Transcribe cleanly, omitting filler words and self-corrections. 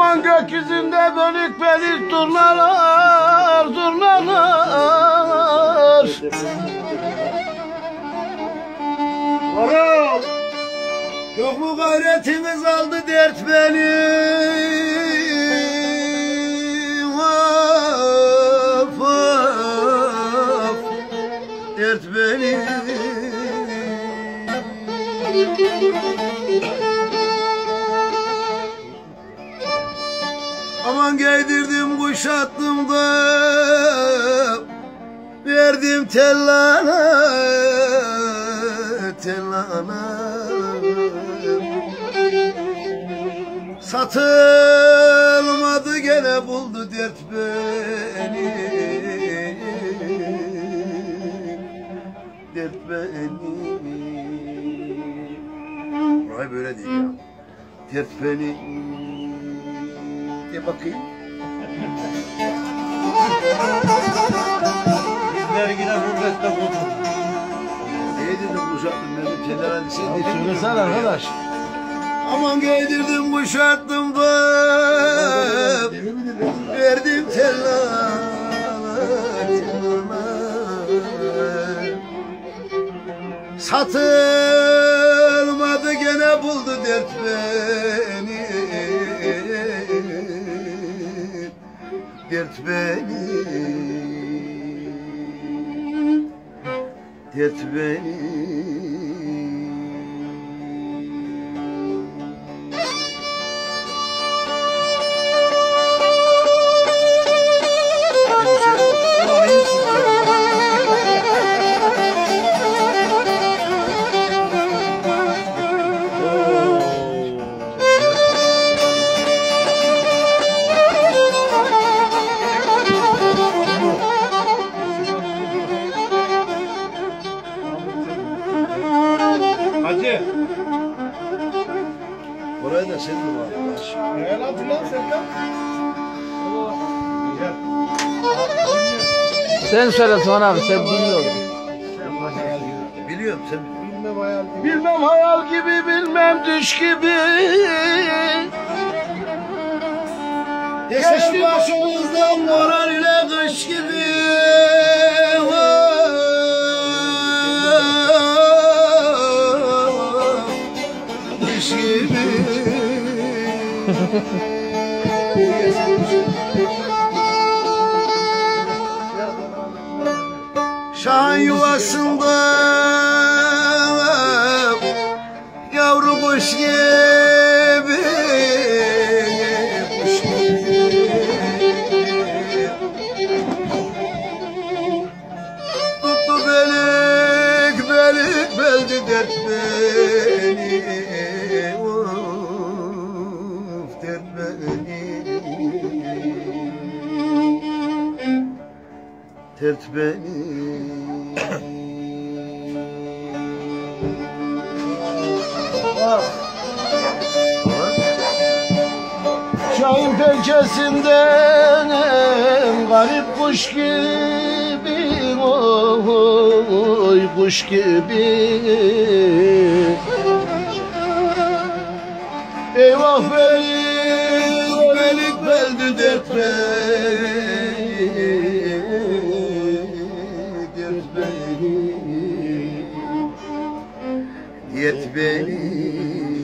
Aman gökyüzünde bölük bölük turnalar, turnalar. Varol! Yok mu gayretimiz aldı dert beni? Of of dert beni. Aman giydirdim kuşattım da verdim tellana tellana. Satılmadı gene buldu dert beni. Dert beni. Burayı böyle değil ya. Dert beni. De bakayım. Bizler yine gurbette bulduk. Neye dedim kuşattım beni tellana sen dedin. Söylesene arkadaş. Aman giydirdim kuşattım da verdim tellana tellana. Satılmadı gene buldu dert beni. Dert beni. Dert beni. Hacı. Orayı da sen de var. Gel hatırlan Serkan. Gel. Sen söyle Tuhan abi, sen bilmiyorum. Biliyorum sen. Bilmem hayal gibi. Bilmem hayal gibi, bilmem düş gibi. Geçti başımızdan moral ile kış gibi. Kış gibi. Şahan yuvasında yavru kuş gibi, kuş gibi. Tuttu belik belik beldi dert beni. Of dert beni. Dert beni. Şahin pençesinden garip kuş gibi, oy kuş gibi. Eyvah belik belik beldi dert beni. Dert beni. Dert beni.